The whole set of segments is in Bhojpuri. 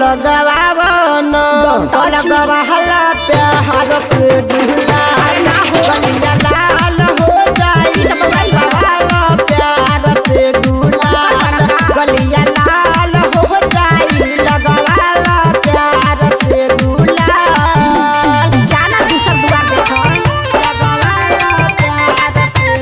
लगवावन लगवाला प्यार के दूल्हा गलिया लाल हो जाई लगवाला प्यार के दूल्हा गलिया लाल हो जाई लगवाला प्यार के दूल्हा जाना दूसर दुआ देखो लगवाला प्यार के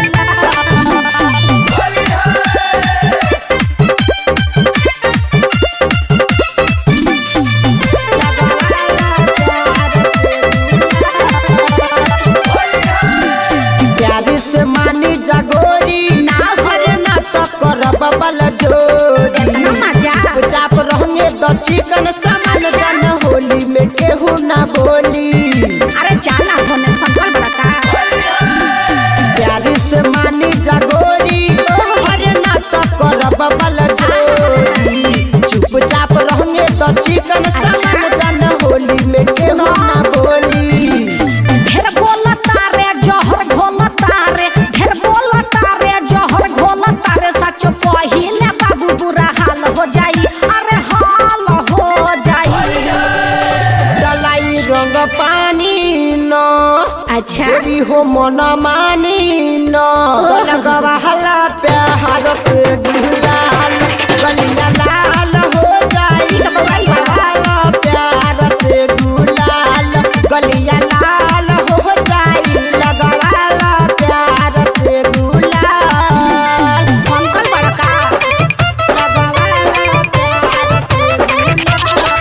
प्यारी से मानी जागोरी ना भर ना तो करब बल जोरी मजा चाप रहेंगे तो चिकन सामान जन होली में केहू ना बोली अरे जाना होने संकल बड़का प्यारी से मानी जागोरी भर ना तो करब बल जोरी चुपचाप रहेंगे तो चिकन सामान जन होली में केहू ना बोली ढेर बोलता रे जहर घोलता रे ढेर बोलता रे जहर घोलता रे सच पहिले बाबू बुरा हाल हो जाई अरे हाल हो जाई डलाई रंग पानी न अच्छा देवी हो मन मानी न लगवाला प्यार के दूल्हा गलिया लाल हो जाई लगवाला प्यार के दूल्हा गलिया लाल हो जाई लगवाला प्यार के दूल्हा अंकल बड़का लगवाला प्यार के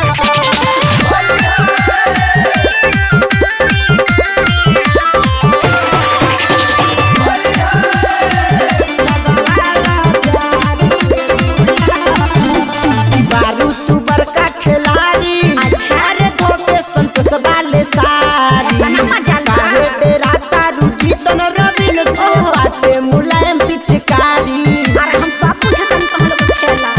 बारू तू बड़का खिलाड़ी अरे धोके संतोष वाले सारी इतना मजा ला। काहे तेरा तारू जीतन रविन तू बाटे मुलायम पिचकारी अरे हम सब पूछतन तो हम लोग खेला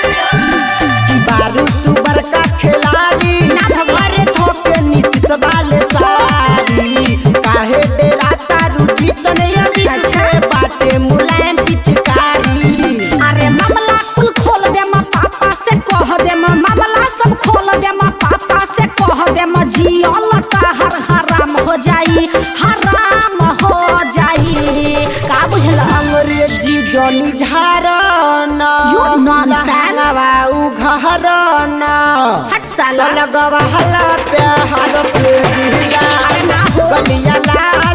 बारू तू बड़का खिलाड़ी ना भगवान। अरे धोके नीतीश वाले सारी काहे तेरा तारू जीतन रविन बाटे मुलायम पिचकारी अरे मामला कुल खोल दे माँ पापा से कह दे माँ मामला सब खोल दे माँ पापा से कह दे माँ जियल का हर हराम हो जाई हराम हो जाई का बुझला अंग्रेजी जनी झारना You nonsense. घरना हट साला लगवाला प्यार के दूल्हा अरे ना हो गलिया लाल